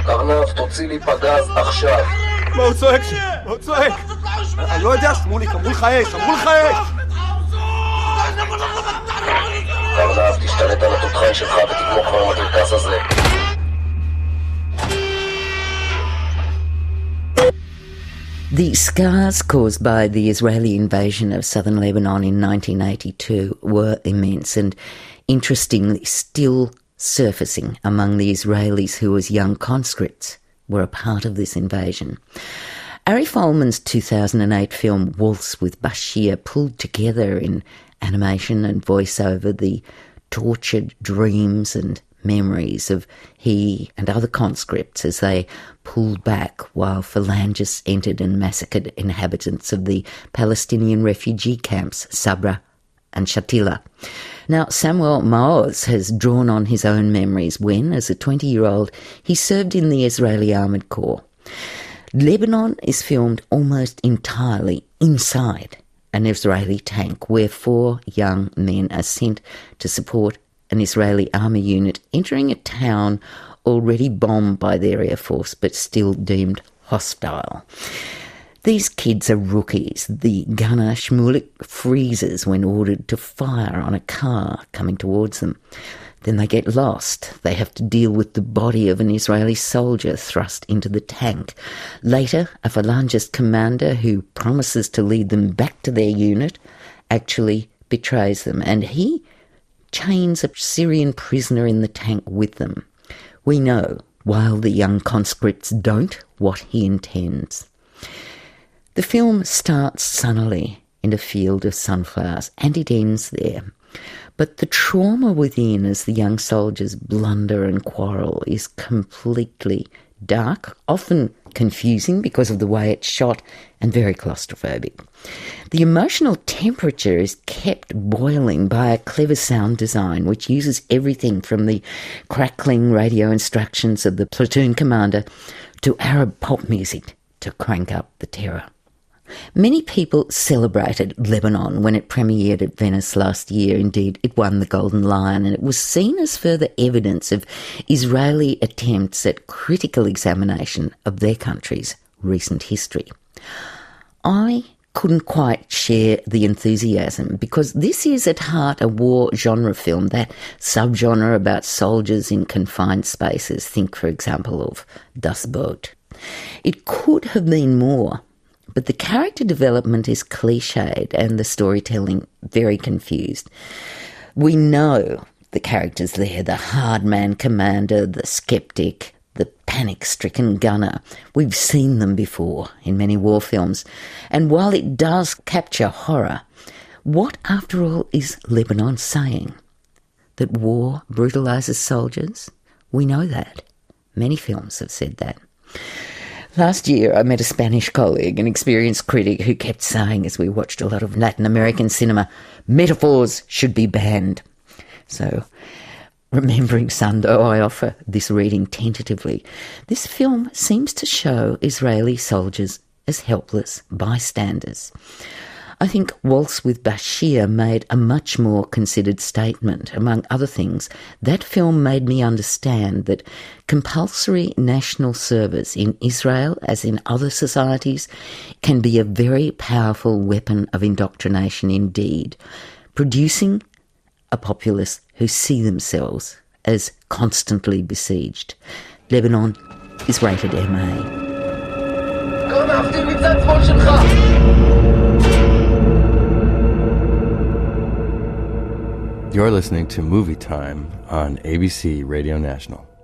ארנב, תוציא לי פגז עכשיו. מה הוא צועק שם? מה הוא צועק? אני לא יודע, שמוליק, אמרו לך אש, אמרו לך אש! ארנב, תשתלט על התותחן שלך ותתמוך במקרקס הזה. The scars caused by the Israeli invasion of southern Lebanon in 1982 were immense and, interestingly, still surfacing among the Israelis who as young conscripts were a part of this invasion. Ari Folman's 2008 film Waltz with Bashir pulled together in animation and voiceover the tortured dreams and memories of he and other conscripts as they pulled back while phalangists entered and massacred inhabitants of the Palestinian refugee camps Sabra and Shatila. Now, Samuel Maoz has drawn on his own memories when, as a 20-year-old, he served in the Israeli Armoured Corps. Lebanon is filmed almost entirely inside an Israeli tank where 4 young men are sent to support an Israeli army unit entering a town already bombed by their air force but still deemed hostile. These kids are rookies. The gunner Shmulik freezes when ordered to fire on a car coming towards them. Then they get lost. They have to deal with the body of an Israeli soldier thrust into the tank. Later, a phalangist commander who promises to lead them back to their unit actually betrays them, and he chains a Syrian prisoner in the tank with them. We know, while the young conscripts don't, what he intends. The film starts sunnily in a field of sunflowers, and it ends there. But the trauma within as the young soldiers blunder and quarrel is completely dark, often confusing because of the way it's shot, and very claustrophobic. The emotional temperature is kept boiling by a clever sound design which uses everything from the crackling radio instructions of the platoon commander to Arab pop music to crank up the terror. Many people celebrated Lebanon when it premiered at Venice last year. Indeed, it won the Golden Lion, and it was seen as further evidence of Israeli attempts at critical examination of their country's recent history. I couldn't quite share the enthusiasm because this is at heart a war genre film, that subgenre about soldiers in confined spaces. Think, for example, of Das Boot. It could have been more, but the character development is cliched and the storytelling very confused. We know the characters there, the hard man commander, the skeptic, the panic-stricken gunner. We've seen them before in many war films. And while it does capture horror, what, after all, is Lebanon saying? That war brutalises soldiers? We know that. Many films have said that. Last year, I met a Spanish colleague, an experienced critic, who kept saying, as we watched a lot of Latin American cinema, metaphors should be banned. So, remembering Sando, I offer this reading tentatively. This film seems to show Israeli soldiers as helpless bystanders. I think Waltz with Bashir made a much more considered statement. Among other things, that film made me understand that compulsory national service in Israel, as in other societies, can be a very powerful weapon of indoctrination indeed, producing a populace who see themselves as constantly besieged. Lebanon is rated MA. You're listening to Movie Time on ABC Radio National.